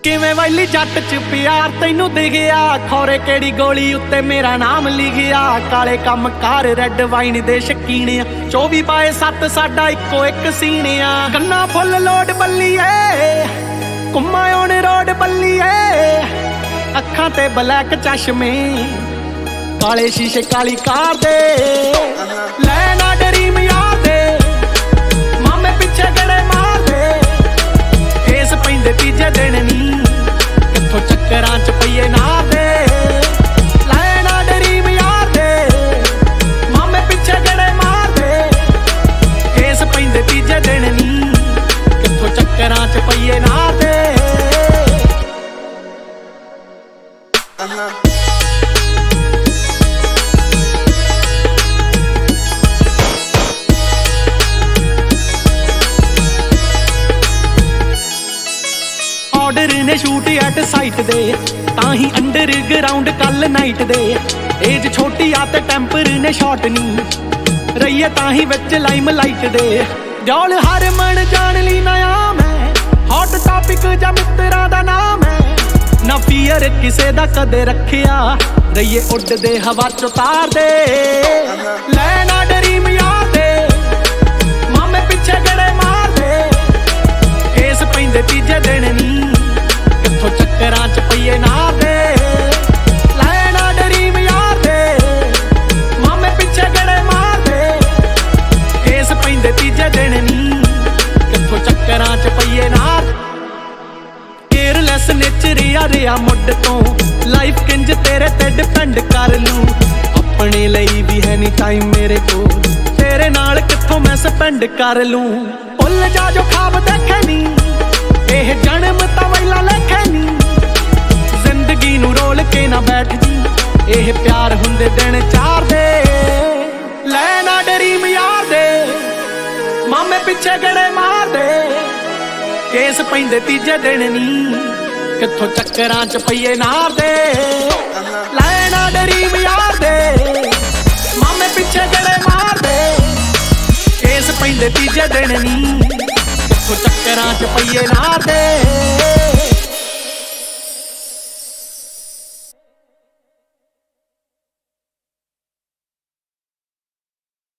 ਕਿਵੇਂ ਵੈਲੀ ਜੱਟ ਚ ਪਿਆਰ ਤੈਨੂੰ ਦਿਖਿਆ, ਖੌਰੇ ਕਿਹੜੀ ਗੋਲੀ ਉੱਤੇ ਮੇਰਾ ਨਾਮ ਲਿਖਿਆ। ਕਾਲੇ ਕੰਮ ਕਾਰ ਰੈੱਡ ਵਾਈਨ ਦੇ ਸ਼ਕੀਨਿਆ, 24/7 ਸਾਡਾ ਇੱਕੋ ਇੱਕ ਸੀਨਿਆ। ਗੰਨਾ ਫੁੱਲ ਲੋਡ ਬੱਲੀਏ, ਘੁੰਮਾ ਔਨ ਰੋਡ ਬੱਲੀਏ। ਅੱਖਾਂ ਤੇ ਬਲੈਕ ਚਸ਼ਮੇ, ਕਾਲੇ ਸ਼ੀਸ਼ੇ ਕਾਲੀ ਕਾਰ ਦੇ। ਲੈ ਨਾ ਡਰੀਮ ਯਾਰ ਦੇ, ਮਾਮੇ ਪਿੱਛੇ ਗੜੇ ਮਾਰਦੇ। ਕੇਸ ਪੈਂਦੇ ਤੀਜੇ ਦਿਨ ਨੀ, ਕਿੱਥੋਂ ਚੱਕਰਾਂ ਚ ਪਈਏ ਨਾ ਦੇ। ਲੈ ਨਾ ਡਰੀਮ ਯਾਰ ਦੇ, ਮਾਮੇ ਪਿੱਛੇ ਗੜੇ ਮਾਰਦੇ। ਕੇਸ ਪੈਂਦੇ ਤੀਜੇ ਦਿਨ ਨੀ, ਕਿੱਥੋਂ ਚੱਕਰਾਂ ਚ ਪਈਏ ਨਾ ਦੇ। ਆਰਡਰ ਨੇ ਸ਼ੂਟ ਐਟ ਸਾਈਟ ਦੇ, ਤਾਂ ਹੀ ਅੰਡਰਗਰਾਉਂਡ ਕੱਲ ਨਾਈਟ ਦੇ। ਏਜ ਛੋਟੀ ਆ ਤੇ ਟੈਂਪਰ ਨੇ ਸ਼ਾਰਟ ਨੀ, ਰਹੀਏ ਤਾਂ ਹੀ ਵਿੱਚ ਲਾਈਮ ਲਾਈਟ ਦੇ। ਜੌਲ ਹਰਮਨ ਜਾਣ ਲਈ ਨया ਮੈਂ, ਹੌਟ ਟਾਪਿਕ ਜਾਂ ਮਿੱਤਰਾਂ ਦਾ ਨਾਮ ਹੈ। ਨਾ ਫੀਅਰ ਕਿਸੇ ਦਾ ਕਦੇ ਰੱਖਿਆ, ਰਹੀਏ ਉੱਡਦੇ ਹਵਾ ਚ ਉਤਾਰਦੇ। ਲੈ ਨਾ ਡਰੀਮ ਯਾਰ ਦੇ, ਮਾਮੇ ਪਿੱਛੇ ਗੜੇ ਮਾਰਦੇ। ਕੇਸ ਪੈਂਦੇ ਤੀਜੇ ਦਿਨ ਨੀ, ਕਿੱਥੋਂ ਚੱਕਰਾਂ ਚ ਪਈਏ ਨਾ ਦੇ। ਲੈ ਨਾ ਡਰੀਮ ਯਾਰ ਦੇ, ਮਾਮੇ ਪਿੱਛੇ ਗੜੇ ਮਾਰਦੇ। ਕੇਸ ਪੈਂਦੇ ਤੀਜੇ ਦਿਨ ਨੀ, ਕਿੱਥੋਂ ਚੱਕਰਾਂ ਚ ਪਈਏ ਨਾ। ਕੇਅਰਲੈਸ ਨੇਚਰ ਆ ਰਿਹਾ ਮੁੱਢ ਤੋਂ, ਲਾਈਫ ਕਿੰਜ ਤੇਰੇ ਤੇ ਡਿਪੈਂਡ ਕਰ ਲੂੰ। ਆਪਣੇ ਲਈ ਵੀ ਹੈ ਨੀ ਟਾਈਮ ਮੇਰੇ ਕੋਲ, ਤੇਰੇ ਨਾਲ ਕਿੱਥੋਂ ਮੈਂ ਸਪੈਂਡ ਕਰ ਲੂੰ। ਭੁੱਲ ਜਾ ਜੋ ਖਾਬ ਦੇਖੇ ਨੀ, ਇਹ ਜਨਮ ਤਾਂ ਵੈਲਾ ਲੇਖੇ ਨੀ। ਜ਼ਿੰਦਗੀ ਨੂੰ ਰੋਲ ਕੇ ਨਾ ਬੈਠ ਜੀ, ਇਹ ਪਿਆਰ ਹੁੰਦੇ ਦਿਨ ਚਾਰ ਦੇ। ਲੈ ਨਾ ਡਰੀਮ ਯਾਰ ਦੇ, ਮਾਮੇ ਪਿੱਛੇ ਗੜੇ ਮਾਰਦੇ। ਕੇਸ ਪੈਂਦੇ ਤੀਜੇ ਦਿਨ ਨੀ, ਕਿੱਥੋਂ ਚੱਕਰਾਂ ਚ ਪਈਏ ਨਾਰ ਦੇ। ਲੈ ਨਾ ਡਰੀਮ ਯਾਰ ਦੇ, ਮਾਮੇ ਪਿੱਛੇ ਗੜੇ ਮਾਰਦੇ। ਕੇਸ ਪੈਂਦੇ ਤੀਜੇ ਦਿਨ ਨੀ, ਕਿੱਥੋਂ ਚੱਕਰਾਂ ਚ ਪਈਏ ਨਾਰ ਦੇ।